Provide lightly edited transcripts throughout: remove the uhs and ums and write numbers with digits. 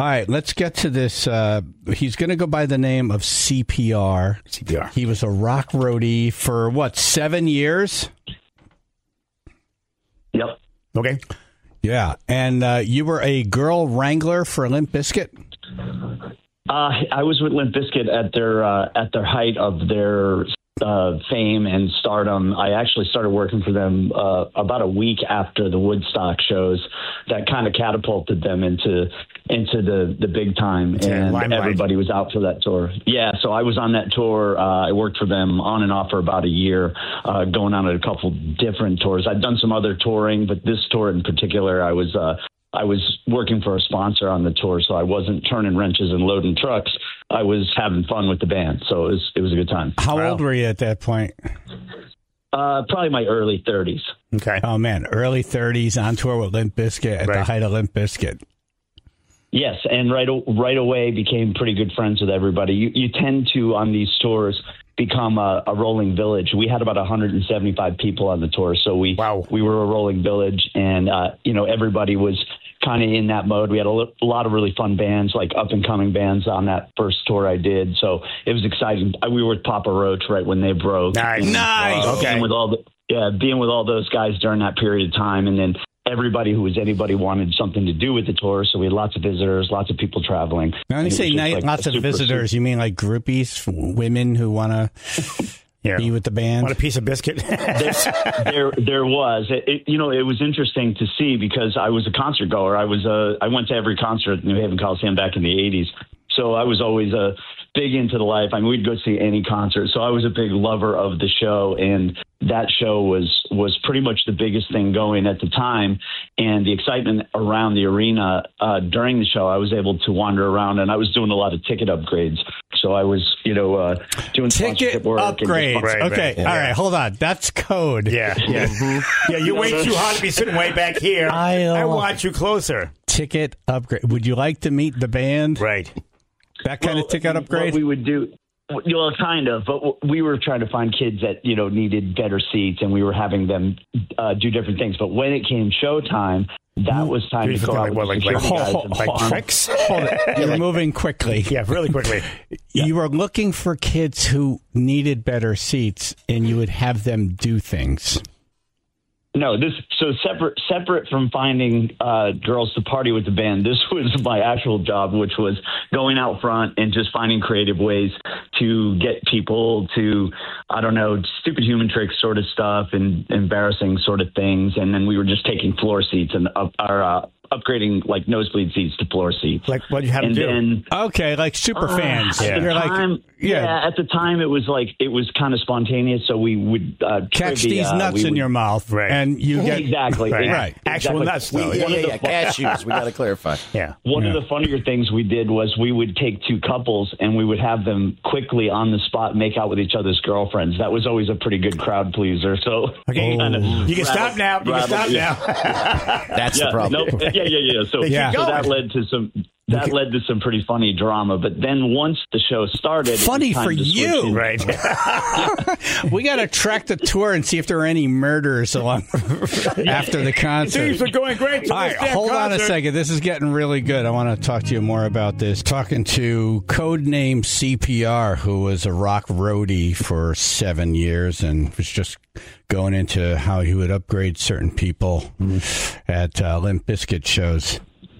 All right, let's get to this. He's going to go by the name of CPR. CPR. He was a rock roadie for, 7 years? Yep. Okay. Yeah, and you were a girl wrangler for Limp Bizkit? I was with Limp Bizkit at their height of their fame and stardom. I actually started working for them about a week after the Woodstock shows. That kind of catapulted them into the big time, and everybody was out for that tour. Yeah, so I was on that tour. I worked for them on and off for about a year, going on a couple different tours. I'd done some other touring, but this tour in particular, I was working for a sponsor on the tour, so I wasn't turning wrenches and loading trucks. I was having fun with the band, so it was a good time. How old were you at that point? Probably my early 30s. Okay. Oh, man, early 30s, on tour with Limp Bizkit at the height of Limp Bizkit. Yes, and right away became pretty good friends with everybody. You tend to, on these tours, become a rolling village. We had about 175 people on the tour, so we were a rolling village, and everybody was kind of in that mode. We had a lot of really fun bands, like up-and-coming bands on that first tour I did, so it was exciting. We were with Papa Roach right when they broke. Nice. Okay. Being with all those guys during that period of time, and then everybody who was anybody wanted something to do with the tour, so we had lots of visitors, lots of people traveling. Now, when you say lots of visitors, you mean like groupies, women who want to be with the band? Want a piece of biscuit? there was. It was interesting to see because I was a concert goer. I went to every concert at New Haven Coliseum back in the 80s, so I was always big into the life. I mean, we'd go see any concert, so I was a big lover of the show, and that show was pretty much the biggest thing going at the time. And the excitement around the arena during the show, I was able to wander around, and I was doing a lot of ticket upgrades. So I was, doing ticket work upgrades. Okay, all right, hold on. That's code. Yeah. You're way too hot to be sitting way back here. I want you closer. Ticket upgrade. Would you like to meet the band? Right. That kind of ticket upgrade? What we would do, kind of, but we were trying to find kids that, needed better seats, and we were having them do different things. But when it came showtime, that was time to go out with tricks? Hold it. You're moving quickly. Yeah, really quickly. You were looking for kids who needed better seats, and you would have them do things. No, separate from finding girls to party with the band. This was my actual job, which was going out front and just finding creative ways to get people to, stupid human tricks sort of stuff and embarrassing sort of things. And then we were just taking floor seats and upgrading like nosebleed seats to floor seats. Like what you have to do. Okay, like super fans. At the time it was kind of spontaneous, so we would catch these nuts in your mouth, right? And you get exactly. Actual nuts, though. Cashews. We got to clarify. Yeah. One of the funnier things we did was we would take two couples and we would have them quickly on the spot make out with each other's girlfriends. That was always a pretty good crowd pleaser. So you can stop now. That's the problem. So that led to some pretty funny drama. But then once the show started, funny for you, right? We got to track the tour and see if there are any murders along after the concert. Things are going great. All right, hold on a second. This is getting really good. I want to talk to you more about this. Talking to Codename CPR, who was a rock roadie for 7 years and was just going into how he would upgrade certain people at Limp Bizkit shows.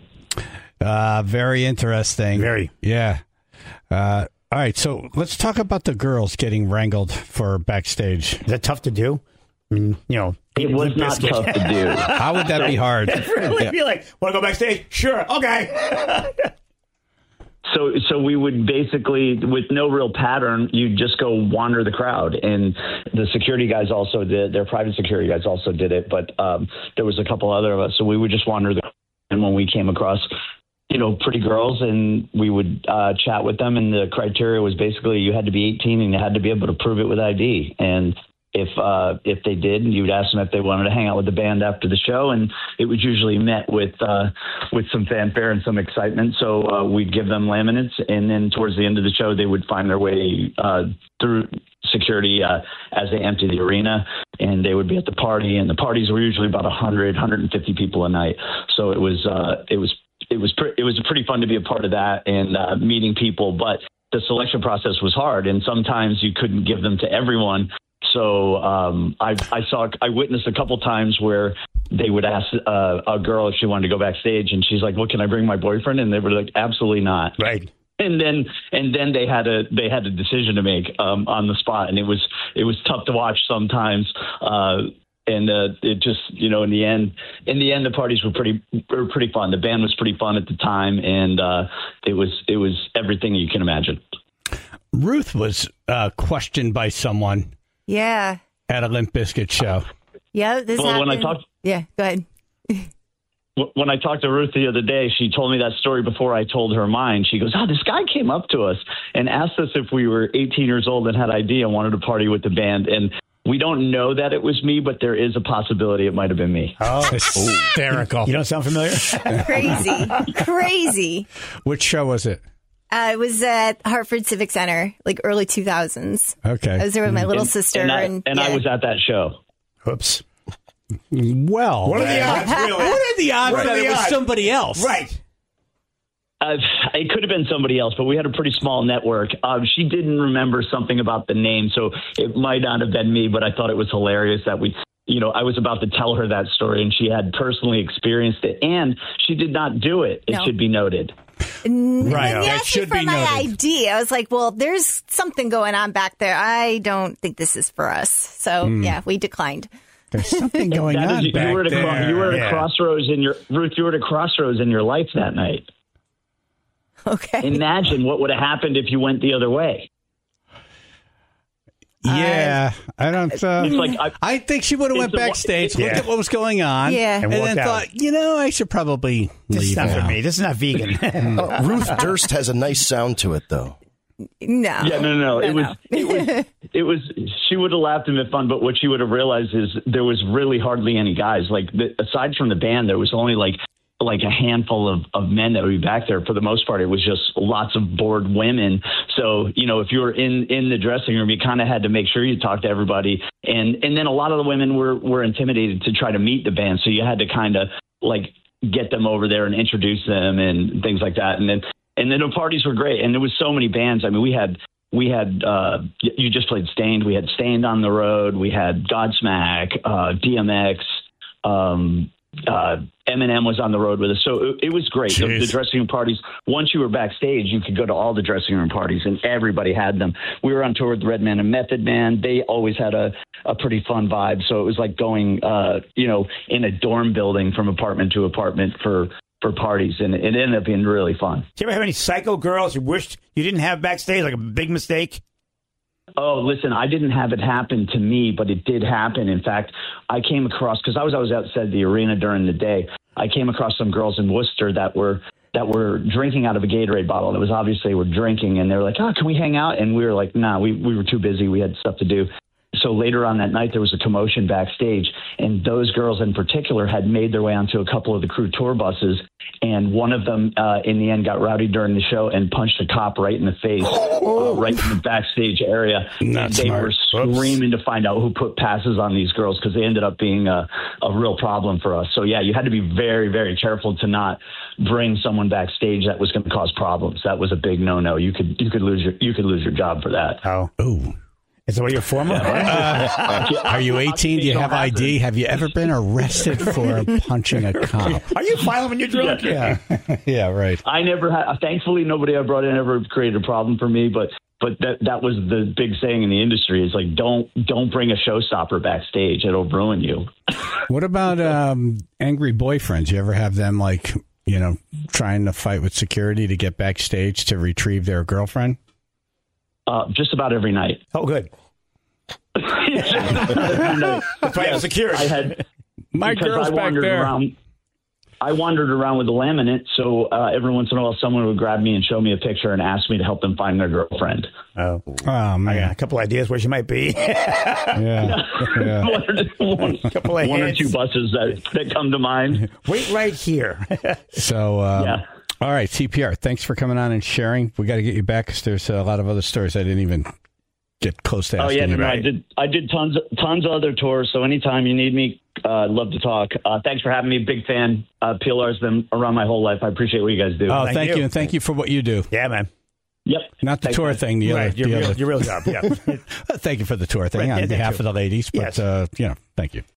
Very interesting. Very. Yeah. All right, so let's talk about the girls getting wrangled for backstage. Is that tough to do? I mean, it was not tough to do. How would that be hard? Really be like, want to go backstage? Sure. Okay. So we would basically, with no real pattern, you'd just go wander the crowd. And the security guys also did, their private security guys also did it. But there was a couple other of us. So we would just wander the crowd. And when we came across, pretty girls, and we would chat with them. And the criteria was basically you had to be 18 and you had to be able to prove it with ID. And if they did, you would ask them if they wanted to hang out with the band after the show, and it was usually met with some fanfare and some excitement. So we'd give them laminates, and then towards the end of the show, they would find their way through security as they empty the arena, and they would be at the party. And the parties were usually about 100, 150 people a night. So it was pretty fun to be a part of that and meeting people, but the selection process was hard, and sometimes you couldn't give them to everyone. So I witnessed a couple times where they would ask a girl if she wanted to go backstage, and she's like, "Well, can I bring my boyfriend?" And they were like, "Absolutely not." Right. And then they had a decision to make on the spot, and it was tough to watch sometimes. It just, in the end, the parties were pretty fun. The band was pretty fun at the time, and it was everything you can imagine. Ruth was questioned by someone. Yeah. At a Limp Bizkit show. Yeah, this happened. Yeah, go ahead. When I talked to Ruth the other day, she told me that story before I told her mine. She goes, this guy came up to us and asked us if we were 18 years old and had ID and wanted to party with the band. And we don't know that it was me, but there is a possibility it might have been me. Oh, hysterical. You don't sound familiar? Crazy. Which show was it? It was at Hartford Civic Center, like early 2000s. Okay. I was there with my little sister. And I was at that show. Oops. Well, what are the odds, really? What are the odds that it was somebody else? Right. It could have been somebody else, but we had a pretty small network. She didn't remember something about the name, so it might not have been me, but I thought it was hilarious that I was about to tell her that story, and she had personally experienced it, and she did not do it. It should be noted. Right. And that should be my ID. I was like, well, there's something going on back there. I don't think this is for us. So, yeah, we declined. There's something going on back there. You were at a crossroads Ruth, you were at a crossroads in your life that night. Okay. Imagine what would have happened if you went the other way. Yeah, I don't. It's like I think she would have went backstage, looked at what was going on, and then thought, I should probably leave. This is not for me. This is not vegan. Ruth Durst has a nice sound to it, though. No. Yeah, no. It was. She would have laughed and been fun, but what she would have realized is there was really hardly any guys. Like aside from the band, there was only like a handful of men that would be back there. For the most part, it was just lots of bored women. So, if you were in the dressing room, you kind of had to make sure you talked to everybody. And then a lot of the women were intimidated to try to meet the band. So you had to kind of get them over there and introduce them and things like that. And then the parties were great. And there was so many bands. I mean, we had you just played Stained. We had Stained on the road. We had Godsmack, DMX, Eminem was on the road with us. So it was great. The dressing room parties, once you were backstage, you could go to all the dressing room parties and everybody had them. We were on tour with Redman and Method Man. They always had a pretty fun vibe. So it was like going, in a dorm building from apartment to apartment for parties. And it ended up being really fun. Did you ever have any psycho girls you wished you didn't have backstage, like a big mistake? Oh, listen, I didn't have it happen to me, but it did happen. In fact, I came across, because I was outside the arena during the day, I came across some girls in Worcester that were drinking out of a Gatorade bottle. It was obvious they were drinking, and they were like, can we hang out? And we were like, nah, we were too busy. We had stuff to do. So later on that night, there was a commotion backstage, and those girls in particular had made their way onto a couple of the crew tour buses, and one of them in the end got rowdy during the show and punched a cop right in the face, right in the backstage area. And they were screaming to find out who put passes on these girls, because they ended up being a real problem for us. So yeah, you had to be very, very careful to not bring someone backstage that was going to cause problems. That was a big no-no. You could lose your job for that. Oh. Is that what you're former? Are you 18? Do you have ID? Have you ever been arrested for punching a cop? Are you filing when you're drunk? Yeah. Yeah, right. I never had. Thankfully, nobody I brought in ever created a problem for me. But that was the big saying in the industry is like, don't bring a showstopper backstage. It'll ruin you. What about angry boyfriends? You ever have them trying to fight with security to get backstage to retrieve their girlfriend? Just about every night. Oh, good. That's why I have security. I had my girl's back there. I wandered around with a laminate, so every once in a while someone would grab me and show me a picture and ask me to help them find their girlfriend. Oh man. I got a couple ideas where she might be. Yeah. One or two buses that come to mind. Wait right here. So, all right, CPR, thanks for coming on and sharing. We got to get you back because there's a lot of other stories I didn't even get close to asking you about. I did tons of other tours, so anytime you need me, Love to talk. Thanks for having me. Big fan. PLR's been around my whole life. I appreciate what you guys do. Oh, thank you. And thank you for what you do. Yeah, man. Yep. Not the Thanks, tour man. thing. Your real job. Yeah. Thank you for the tour thing on behalf of the ladies. But, yes. thank you.